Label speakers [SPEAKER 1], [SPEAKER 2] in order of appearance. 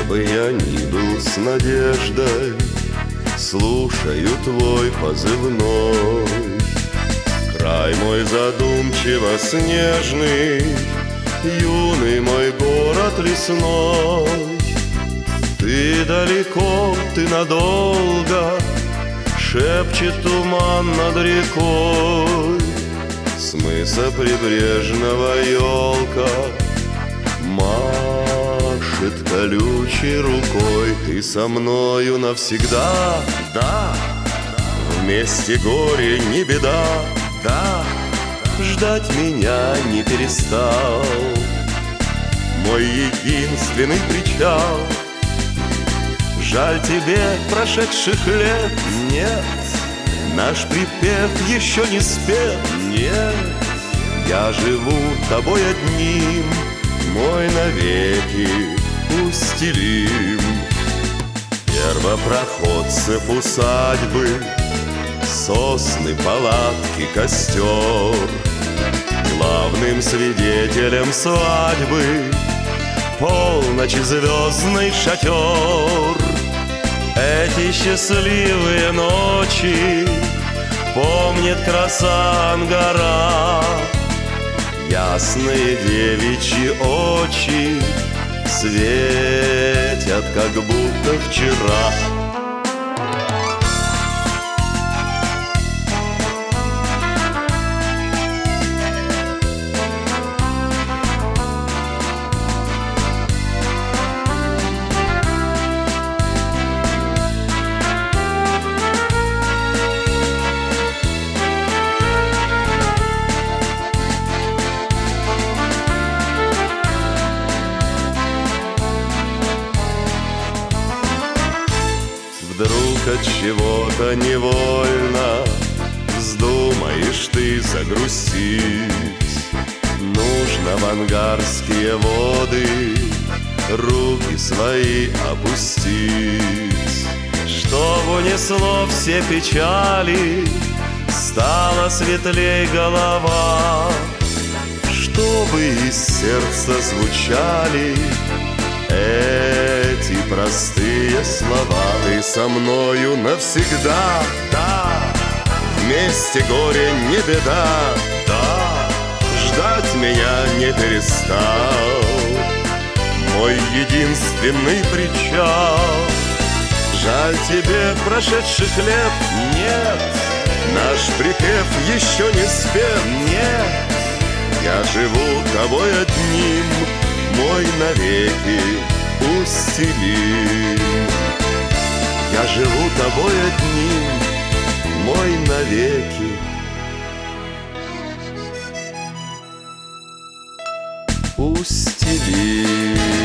[SPEAKER 1] бы я ни был с надеждой, слушаю твой позывной. Край мой задумчиво снежный, юный мой город лесной. Ты далеко, ты надолго, шепчет туман над рекой. С мыса прибрежного елка машет колючей рукой. Ты со мною навсегда, да, вместе горе не беда, да, ждать меня не перестал мой единственный причал. Жаль тебе прошедших лет, нет, наш припев еще не спет, нет. Я живу тобой одним, мой навеки устелим. Первопроходцев усадьбы, сосны, палатки, костер. Главным свидетелем свадьбы полночи звездный шатер. Эти счастливые ночи помнит краса Ангара. Ясные девичьи очи светят, как будто вчера. Вдруг от чего-то невольно вздумаешь ты загрустить. Нужно в ангарские воды руки свои опустить. Чтоб унесло все печали, стала светлей голова. Чтобы из сердца звучали эти простые слова. Ты со мною навсегда, да, вместе горе не беда, да, ждать меня не перестал мой единственный причал. Жаль тебе прошедших лет, нет, наш припев еще не спет, нет. Я живу тобой одним, мой навеки устелим. Я живу тобой одним, мой навеки устелим.